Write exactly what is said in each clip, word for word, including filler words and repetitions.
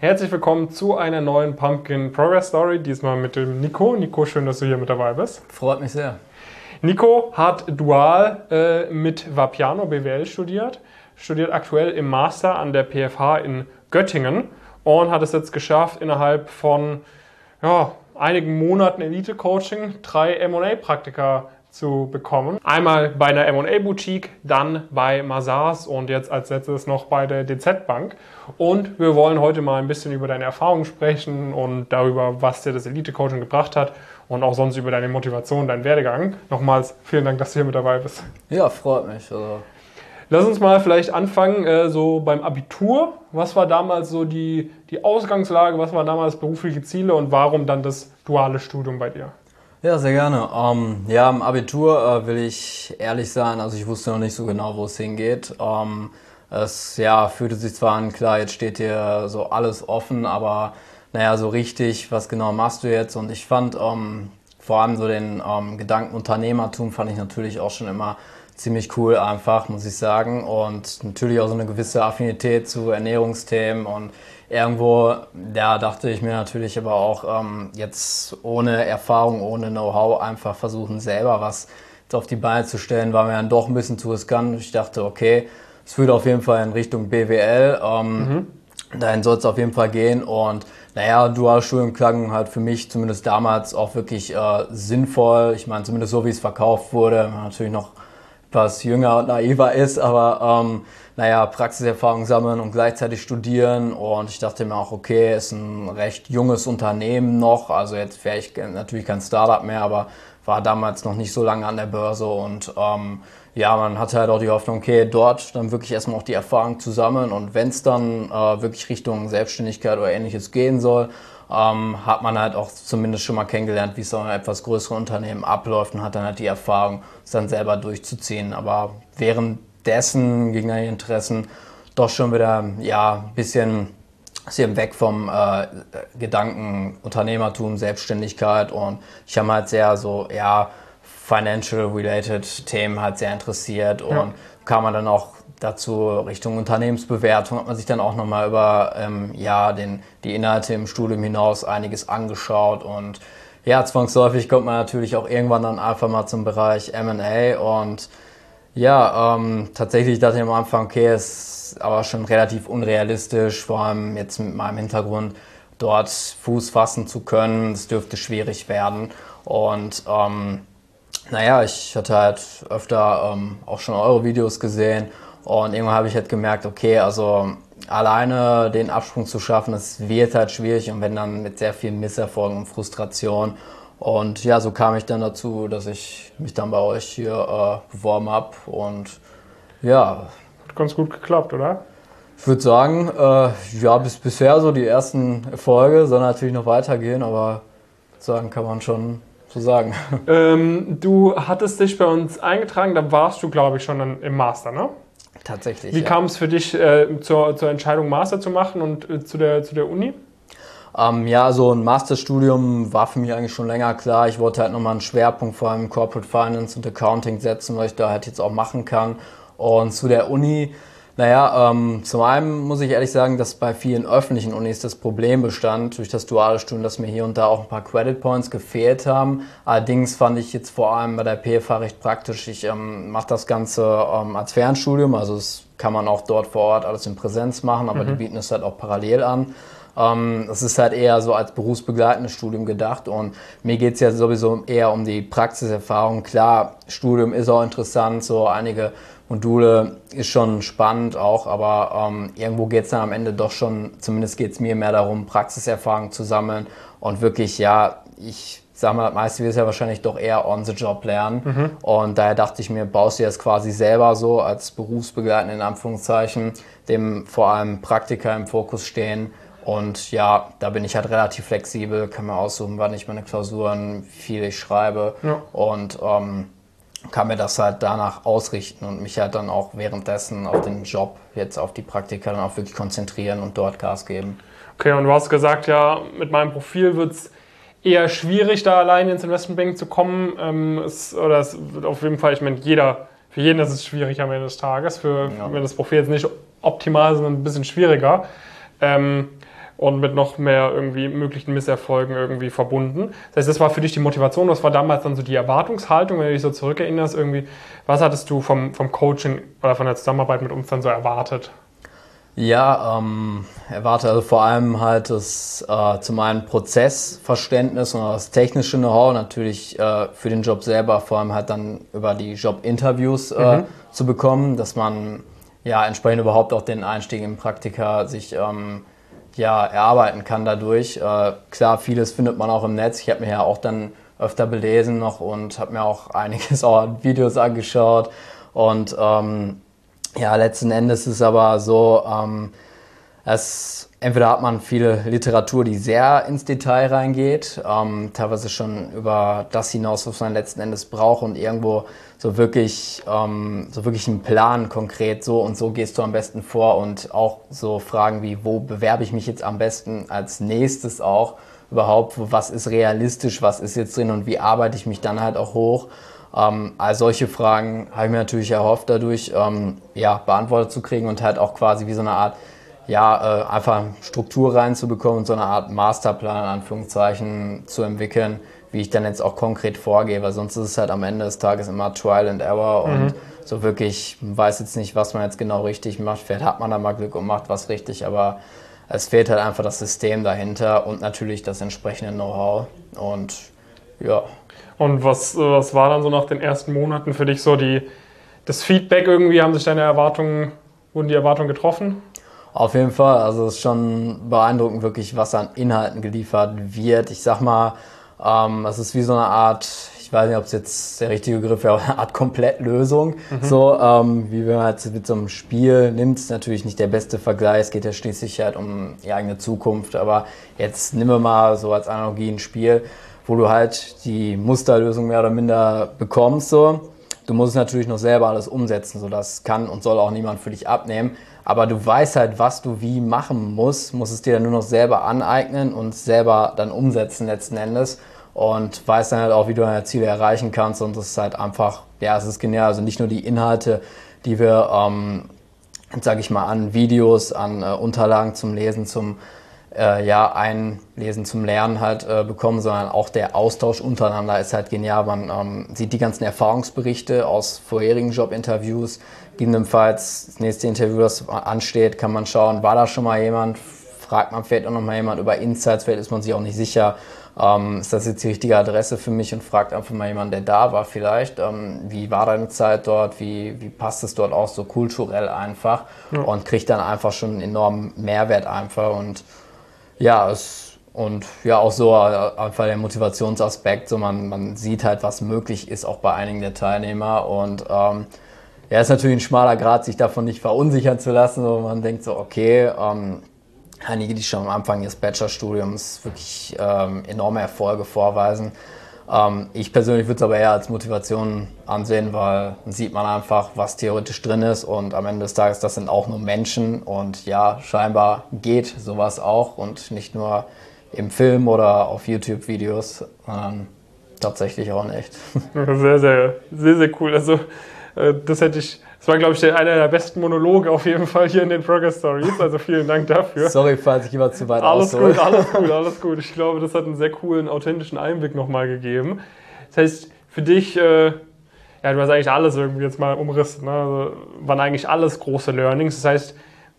Herzlich willkommen zu einer neuen Pumpkin Progress Story, diesmal mit dem Nico. Nico, schön, dass du hier mit dabei bist. Freut mich sehr. Nico hat dual äh, mit Vapiano B W L studiert, studiert aktuell im Master an der P F H in Göttingen und hat es jetzt geschafft, innerhalb von ja, einigen Monaten Elite-Coaching drei M und A-Praktika zu bekommen. Einmal bei einer M und A-Boutique, dann bei Mazars und jetzt als letztes noch bei der D Z Bank. Und wir wollen heute mal ein bisschen über deine Erfahrungen sprechen und darüber, was dir das Elite-Coaching gebracht hat und auch sonst über deine Motivation, deinen Werdegang. Nochmals vielen Dank, dass du hier mit dabei bist. Ja, freut mich. Also Lass uns mal vielleicht anfangen, äh, so beim Abitur. Was war damals so die, die Ausgangslage, was waren damals berufliche Ziele und warum dann das duale Studium bei dir? Ja, sehr gerne. Ähm, ja, im Abitur äh, will ich ehrlich sein, also ich wusste noch nicht so genau, wo es hingeht. Ähm, es ja, fühlte sich zwar an, klar, jetzt steht hier so alles offen, aber naja, so richtig, was genau machst du jetzt? Und ich fand ähm, vor allem so den ähm, Gedanken Unternehmertum fand ich natürlich auch schon immer ziemlich cool einfach, muss ich sagen. Und natürlich auch so eine gewisse Affinität zu Ernährungsthemen und irgendwo, ja, dachte ich mir natürlich aber auch, ähm, jetzt ohne Erfahrung, ohne Know-how einfach versuchen, selber was auf die Beine zu stellen, war mir dann doch ein bisschen zu riskant. Ich dachte, okay, es führt auf jeden Fall in Richtung B W L, ähm, mhm. dahin soll es auf jeden Fall gehen und naja, duales Studium klang halt für mich zumindest damals auch wirklich äh, sinnvoll. Ich meine, zumindest so, wie es verkauft wurde, wenn man natürlich noch etwas jünger und naiver ist, aber ähm, naja, Praxiserfahrung sammeln und gleichzeitig studieren und ich dachte mir auch, okay, ist ein recht junges Unternehmen noch, also jetzt wäre ich natürlich kein Startup mehr, aber war damals noch nicht so lange an der Börse und ähm, ja, man hatte halt auch die Hoffnung, okay, dort dann wirklich erstmal auch die Erfahrung zu sammeln und wenn es dann äh, wirklich Richtung Selbstständigkeit oder Ähnliches gehen soll, ähm, hat man halt auch zumindest schon mal kennengelernt, wie es so in einem etwas größeren Unternehmen abläuft und hat dann halt die Erfahrung, es dann selber durchzuziehen. Aber währenddessen gingen dann die Interessen doch schon wieder ja, ein bisschen, bisschen weg vom äh, Gedanken Unternehmertum, Selbstständigkeit und ich habe halt sehr so, ja, financial-related Themen halt sehr interessiert und ja. kam man dann auch dazu Richtung Unternehmensbewertung, hat man sich dann auch nochmal über ähm, ja, den, die Inhalte im Studium hinaus einiges angeschaut und ja, zwangsläufig kommt man natürlich auch irgendwann dann einfach mal zum Bereich M und A und ja, ähm, tatsächlich dachte ich am Anfang, okay, ist aber schon relativ unrealistisch, vor allem jetzt mit meinem Hintergrund dort Fuß fassen zu können, es dürfte schwierig werden und ähm, naja, ich hatte halt öfter ähm, auch schon eure Videos gesehen und irgendwann habe ich halt gemerkt, okay, also alleine den Absprung zu schaffen, das wird halt schwierig und wenn dann mit sehr vielen Misserfolgen und Frustration. Und ja, so kam ich dann dazu, dass ich mich dann bei euch hier äh, beworben habe und ja. Hat ganz gut geklappt, oder? Ich würde sagen, äh, ja, bis bisher so die ersten Erfolge, soll natürlich noch weitergehen, aber sagen kann man schon so sagen. Ähm, du hattest dich bei uns eingetragen, da warst du, glaube ich, schon im Master, ne? Tatsächlich, Wie ja. kam es für dich äh, zur, zur Entscheidung, Master zu machen und äh, zu, der, zu der Uni? Ähm, ja, so ein Masterstudium war für mich eigentlich schon länger klar. Ich wollte halt nochmal einen Schwerpunkt vor allem Corporate Finance und Accounting setzen, weil ich da halt jetzt auch machen kann. Und zu der Uni, naja, ähm, zum einen muss ich ehrlich sagen, dass bei vielen öffentlichen Unis das Problem bestand, durch das duale Studium, dass mir hier und da auch ein paar Credit Points gefehlt haben. Allerdings fand ich jetzt vor allem bei der P F H recht praktisch. Ich ähm, mache das Ganze ähm, als Fernstudium, also das kann man auch dort vor Ort alles in Präsenz machen, aber mhm. die bieten es halt auch parallel an. Ähm, es ist halt eher so als berufsbegleitendes Studium gedacht und mir geht's ja sowieso eher um die Praxiserfahrung. Klar, Studium ist auch interessant, so einige Module ist schon spannend auch, aber ähm, irgendwo geht's dann am Ende doch schon, zumindest geht's mir mehr darum, Praxiserfahrung zu sammeln und wirklich, ja, ich sag mal, das meiste wird es ja wahrscheinlich doch eher on the job lernen mhm. und daher dachte ich mir, baust du das quasi selber so als berufsbegleitend in Anführungszeichen, dem vor allem Praktika im Fokus stehen. Und ja, da bin ich halt relativ flexibel, kann mir aussuchen, wann ich meine Klausuren, wie viel ich schreibe ja. und ähm, kann mir das halt danach ausrichten und mich halt dann auch währenddessen auf den Job, jetzt auf die Praktika dann auch wirklich konzentrieren und dort Gas geben. Okay, und du hast gesagt, ja, mit meinem Profil wird es eher schwierig, da alleine ins Investmentbanking zu kommen. Ähm, es, oder es wird auf jeden Fall, ich meine, jeder, für jeden ist es schwierig am Ende des Tages. Für, ja. Wenn das Profil jetzt nicht optimal ist, ist es ein bisschen schwierig. Ähm, und mit noch mehr irgendwie möglichen Misserfolgen irgendwie verbunden. Das heißt, das war für dich die Motivation, was war damals dann so die Erwartungshaltung, wenn du dich so zurückerinnerst, irgendwie, was hattest du vom, vom Coaching oder von der Zusammenarbeit mit uns dann so erwartet? Ja, ähm, erwarte also vor allem halt das äh, zum einen Prozessverständnis und das technische Know-how, natürlich äh, für den Job selber, vor allem halt dann über die Jobinterviews äh, mhm. zu bekommen, dass man ja entsprechend überhaupt auch den Einstieg im Praktika sich ähm, ja, erarbeiten kann dadurch. Äh, klar, vieles findet man auch im Netz. Ich habe mir ja auch dann öfter belesen noch und habe mir auch einiges auch an Videos angeschaut und ähm, ja, letzten Endes ist es aber so, ähm, es, entweder hat man viele Literatur, die sehr ins Detail reingeht, ähm, teilweise schon über das hinaus, was man letzten Endes braucht und irgendwo so wirklich, ähm, so wirklich einen Plan konkret, so und so gehst du am besten vor und auch so Fragen wie, wo bewerbe ich mich jetzt am besten als nächstes auch überhaupt, was ist realistisch, was ist jetzt drin und wie arbeite ich mich dann halt auch hoch. Ähm, all solche Fragen habe ich mir natürlich erhofft, dadurch ähm, ja, beantwortet zu kriegen und halt auch quasi wie so eine Art, ja, äh, einfach Struktur reinzubekommen und so eine Art Masterplan in Anführungszeichen zu entwickeln, wie ich dann jetzt auch konkret vorgehe, weil sonst ist es halt am Ende des Tages immer Trial and Error mhm. und so wirklich, man weiß jetzt nicht, was man jetzt genau richtig macht, vielleicht hat man da mal Glück und macht was richtig, aber es fehlt halt einfach das System dahinter und natürlich das entsprechende Know-how und ja. Und was, was war dann so nach den ersten Monaten für dich so die, das Feedback irgendwie? Haben sich deine Erwartungen, wurden die Erwartungen getroffen? Auf jeden Fall, also es ist schon beeindruckend wirklich, was an Inhalten geliefert wird. Ich sag mal, ähm, es ist wie so eine Art, ich weiß nicht, ob es jetzt der richtige Begriff wäre, aber eine Art Komplettlösung. Mhm. So, ähm, wie wenn man jetzt mit so einem Spiel nimmt, ist natürlich nicht der beste Vergleich. Es geht ja schließlich halt um die eigene Zukunft. Aber jetzt nehmen wir mal so als Analogie ein Spiel, wo du halt die Musterlösung mehr oder minder bekommst. So. Du musst es natürlich noch selber alles umsetzen, so das kann und soll auch niemand für dich abnehmen. Aber du weißt halt, was du wie machen musst, musst es dir dann nur noch selber aneignen und selber dann umsetzen letzten Endes und weißt dann halt auch, wie du deine Ziele erreichen kannst und das ist halt einfach, ja, es ist genial. Also nicht nur die Inhalte, die wir, ähm, sag ich mal, an Videos, an äh, Unterlagen zum Lesen, zum Äh, ja, Einlesen zum Lernen halt äh, bekommen, sondern auch der Austausch untereinander ist halt genial. Man ähm, sieht die ganzen Erfahrungsberichte aus vorherigen Jobinterviews. Gegebenenfalls das nächste Interview, das ansteht, kann man schauen, war da schon mal jemand? Fragt man vielleicht auch noch mal jemand über Insights, vielleicht ist man sich auch nicht sicher, ähm, ist das jetzt die richtige Adresse für mich und fragt einfach mal jemanden, der da war vielleicht. Ähm, wie war deine Zeit dort? Wie, wie passt es dort auch so kulturell einfach? Ja. Und kriegt dann einfach schon einen enormen Mehrwert einfach und ja, es, und ja, auch so einfach der Motivationsaspekt, so man, man sieht halt, was möglich ist, auch bei einigen der Teilnehmer und ähm, ja, ist natürlich ein schmaler Grad, sich davon nicht verunsichern zu lassen, wo man denkt so, okay, ähm, einige, die schon am Anfang ihres Bachelorstudiums wirklich ähm, enorme Erfolge vorweisen. Ähm, ich persönlich würde es aber eher als Motivation ansehen, weil dann sieht man einfach, was theoretisch drin ist und am Ende des Tages, das sind auch nur Menschen und ja, scheinbar geht sowas auch und nicht nur im Film oder auf YouTube-Videos, sondern tatsächlich auch nicht. Sehr, sehr, sehr, sehr cool. Also das hätte ich, das war, glaube ich, einer der besten Monologe auf jeden Fall hier in den Progress Stories. Also vielen Dank dafür. Sorry, falls ich immer zu weit Alles aushole. gut, alles gut, alles gut. Ich glaube, das hat einen sehr coolen, authentischen Einblick nochmal gegeben. Das heißt, für dich, äh, ja, du hast eigentlich alles irgendwie jetzt mal umrissen. Ne? Also, waren eigentlich alles große Learnings. Das heißt,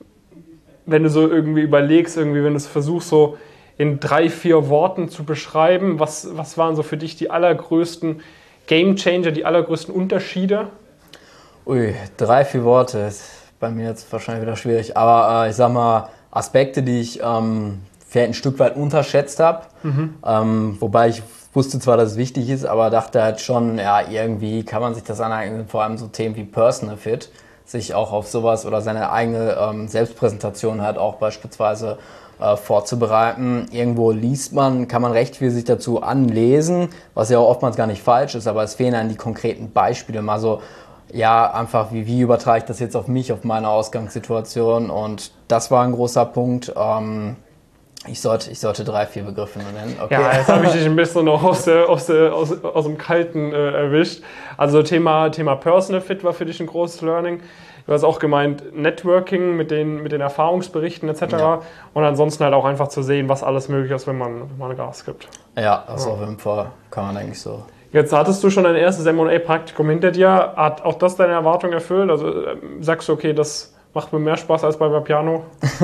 wenn du so irgendwie überlegst, irgendwie, wenn du es versuchst, so in drei, vier Worten zu beschreiben, was, was waren so für dich die allergrößten Game Changer, die allergrößten Unterschiede? Ui, drei, vier Worte ist bei mir jetzt wahrscheinlich wieder schwierig. Aber äh, ich sag mal, Aspekte, die ich ähm, vielleicht ein Stück weit unterschätzt habe. Mhm. Ähm, wobei ich wusste zwar, dass es wichtig ist, aber dachte halt schon, ja, irgendwie kann man sich das aneignen, vor allem so Themen wie Personal Fit, sich auch auf sowas oder seine eigene ähm, Selbstpräsentation halt auch beispielsweise äh, vorzubereiten. Irgendwo liest man, kann man recht viel sich dazu anlesen, was ja auch oftmals gar nicht falsch ist, aber es fehlen dann die konkreten Beispiele, mal so, ja, einfach, wie, wie übertrage ich das jetzt auf mich, auf meine Ausgangssituation und das war ein großer Punkt. Ähm, ich, sollte, ich sollte drei, vier Begriffe nennen. Okay. Ja, jetzt habe ich dich ein bisschen noch aus, der, aus, der, aus, aus dem Kalten äh, erwischt. Also Thema, Thema Personal Fit war für dich ein großes Learning. Du hast auch gemeint, Networking mit den, mit den Erfahrungsberichten et cetera. Ja. Und ansonsten halt auch einfach zu sehen, was alles möglich ist, wenn man, wenn man Gas gibt. Ja, das Ja. auf jeden Fall kann man eigentlich so. Jetzt hattest du schon dein erstes M und A-Praktikum hinter dir. Hat auch das deine Erwartung erfüllt? Also sagst du, okay, das macht mir mehr Spaß als bei Vapiano?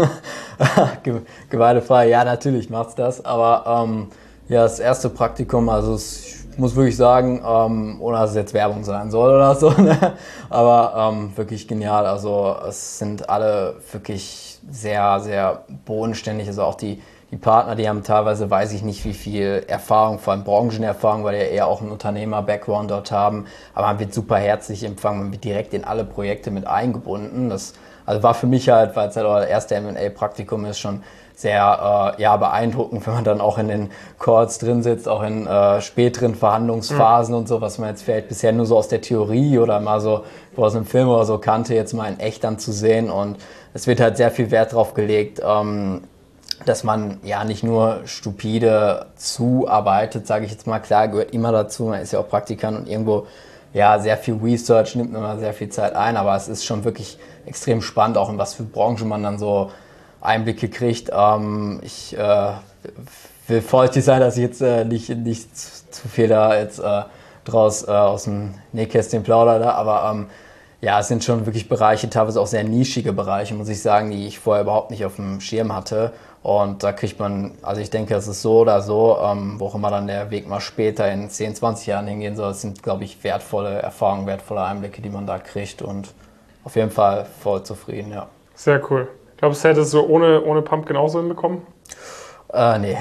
Gemeine Frage. Ja, natürlich macht's das. Aber ähm, ja, das erste Praktikum, also es, ich muss wirklich sagen, ähm, ohne dass es jetzt Werbung sein soll oder so, ne? Aber ähm, wirklich genial. Also es sind alle wirklich sehr, sehr bodenständig. Also auch die, die Partner, die haben teilweise, weiß ich nicht wie viel Erfahrung, vor allem Branchenerfahrung, weil die ja eher auch einen Unternehmer-Background dort haben. Aber man wird super herzlich empfangen, man wird direkt in alle Projekte mit eingebunden. Das also war für mich halt, weil es halt das erste M und A-Praktikum ist, schon sehr äh, ja, beeindruckend, wenn man dann auch in den Calls drin sitzt, auch in äh, späteren Verhandlungsphasen mhm. und so, was man jetzt vielleicht bisher nur so aus der Theorie oder mal so aus einem Film oder so kannte, jetzt mal in echt dann zu sehen. Und es wird halt sehr viel Wert drauf gelegt, ähm, dass man ja nicht nur stupide zuarbeitet, sage ich jetzt mal. Klar, gehört immer dazu, man ist ja auch Praktikant und irgendwo ja, sehr viel Research nimmt immer sehr viel Zeit ein, aber es ist schon wirklich extrem spannend, auch in was für Branchen man dann so Einblicke kriegt. Ähm, ich äh, will vorsichtig sein, dass ich jetzt äh, nicht, nicht zu, zu viel da jetzt äh, draus äh, aus dem Nähkästchen plaudere, aber ähm, ja, es sind schon wirklich Bereiche, teilweise auch sehr nischige Bereiche, muss ich sagen, die ich vorher überhaupt nicht auf dem Schirm hatte. Und da kriegt man, also ich denke, es ist so oder so, ähm, wo auch immer dann der Weg mal später in zehn, zwanzig Jahren hingehen soll. Es sind, glaube ich, wertvolle Erfahrungen, wertvolle Einblicke, die man da kriegt und auf jeden Fall voll zufrieden, ja. Sehr cool. Glaubst du, hättest du so ohne, ohne Pump genauso hinbekommen? Äh, nee.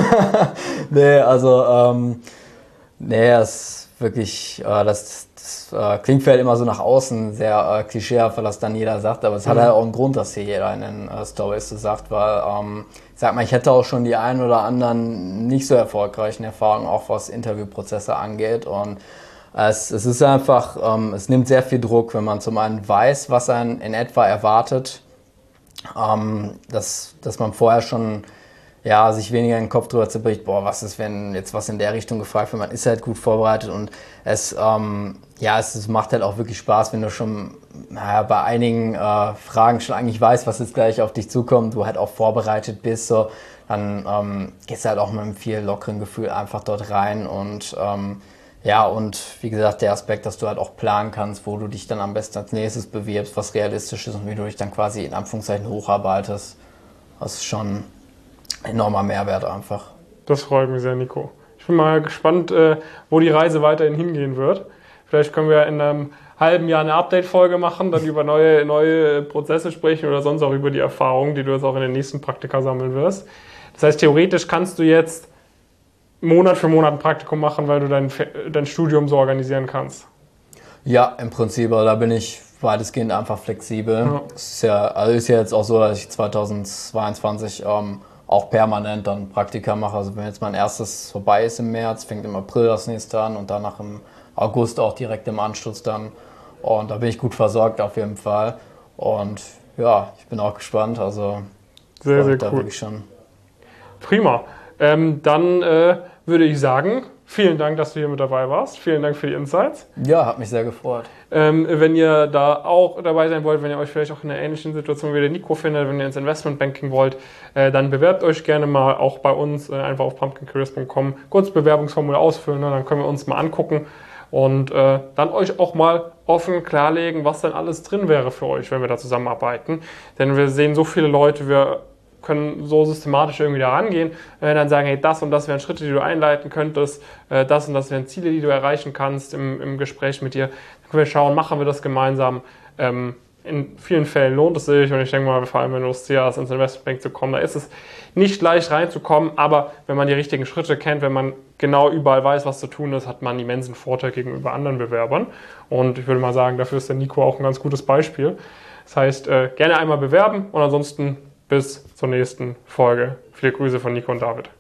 nee, also, ähm, nee, es ist wirklich, äh, das, das äh, klingt vielleicht immer so nach außen sehr äh, klischeehaft, weil das dann jeder sagt, aber es mhm. hat halt auch einen Grund, dass hier jeder in den äh, Stories so sagt, weil, ähm, ich sag mal, ich hätte auch schon die ein oder anderen nicht so erfolgreichen Erfahrungen, auch was Interviewprozesse angeht und es, es ist einfach, ähm, es nimmt sehr viel Druck, wenn man zum einen weiß, was einen in etwa erwartet, ähm, dass, dass man vorher schon ja, sich weniger in den Kopf drüber zerbricht, boah, was ist, wenn jetzt was in der Richtung gefragt wird, man ist halt gut vorbereitet und es, ähm, ja, es, es macht halt auch wirklich Spaß, wenn du schon naja, bei einigen äh, Fragen schon eigentlich weißt, was jetzt gleich auf dich zukommt, du halt auch vorbereitet bist, so, dann ähm, gehst du halt auch mit einem viel lockeren Gefühl einfach dort rein und ähm, ja, und wie gesagt, der Aspekt, dass du halt auch planen kannst, wo du dich dann am besten als nächstes bewirbst, was realistisch ist und wie du dich dann quasi in Anführungszeichen hocharbeitest, das ist schon enormer Mehrwert einfach. Das freut mich sehr, Nico. Ich bin mal gespannt, wo die Reise weiterhin hingehen wird. Vielleicht können wir in einem halben Jahr eine Update-Folge machen, dann über neue, neue Prozesse sprechen oder sonst auch über die Erfahrungen, die du jetzt auch in den nächsten Praktika sammeln wirst. Das heißt, theoretisch kannst du jetzt Monat für Monat ein Praktikum machen, weil du dein, dein Studium so organisieren kannst. Ja, im Prinzip, da bin ich weitestgehend einfach flexibel. Ja. Es ist ja, also ist ja jetzt auch so, dass ich zweitausendzweiundzwanzig ähm, auch permanent dann Praktika mache. Also wenn jetzt mein erstes vorbei ist im März, fängt im April das nächste an und danach im August auch direkt im Anschluss dann. Und da bin ich gut versorgt auf jeden Fall. Und ja, ich bin auch gespannt. Also sehr, sehr cool. Wirklich schon. Prima. Ähm, dann äh, würde ich sagen, vielen Dank, dass du hier mit dabei warst. Vielen Dank für die Insights. Ja, hat mich sehr gefreut. Ähm, wenn ihr da auch dabei sein wollt, wenn ihr euch vielleicht auch in einer ähnlichen Situation wie der Nico findet, wenn ihr ins Investmentbanking wollt, äh, dann bewerbt euch gerne mal auch bei uns, äh, einfach auf pumpkin careers punkt com, kurz Bewerbungsformular ausfüllen, ne, dann können wir uns mal angucken und äh, dann euch auch mal offen klarlegen, was denn alles drin wäre für euch, wenn wir da zusammenarbeiten. Denn wir sehen so viele Leute, wir können so systematisch irgendwie da rangehen, äh, dann sagen, hey, das und das wären Schritte, die du einleiten könntest, äh, das und das wären Ziele, die du erreichen kannst im, im Gespräch mit dir. Dann können wir schauen, machen wir das gemeinsam. Ähm, in vielen Fällen lohnt es sich und ich denke mal, vor allem wenn du das Ziel hast, ins Investmentbank zu kommen, da ist es nicht leicht reinzukommen, aber wenn man die richtigen Schritte kennt, wenn man genau überall weiß, was zu tun ist, hat man einen immensen Vorteil gegenüber anderen Bewerbern und ich würde mal sagen, dafür ist der Nico auch ein ganz gutes Beispiel. Das heißt, äh, gerne einmal bewerben und ansonsten bis zur nächsten Folge. Viele Grüße von Nico und David.